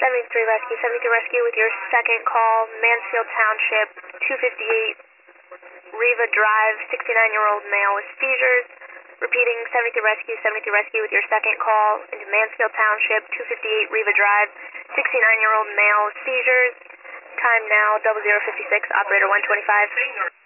73 Rescue with your second call, Mansfield Township, 258 Riva Drive, 69-year-old male with seizures. Repeating, 73 Rescue with your second call into Mansfield Township, 258 Riva Drive, 69-year-old male with seizures. Time now, 0056, operator 125.